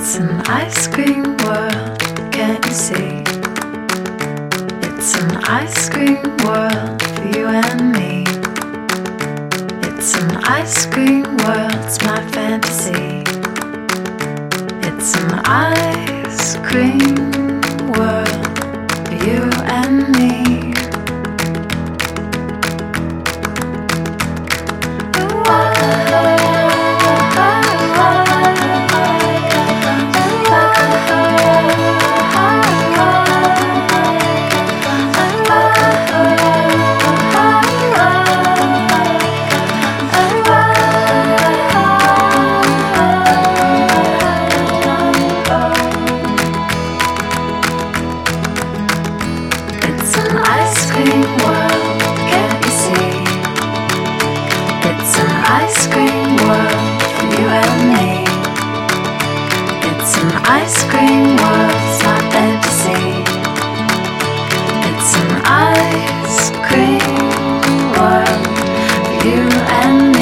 It's an ice cream world, can't you see? It's an ice cream world for you and me. It's an ice cream world, it's my fantasy. It's an ice cream world for you and me. It's an ice cream world, can't you see? It's an ice cream world for you and me. It's an ice cream world, it's my fantasy. It's an ice cream world for you and me.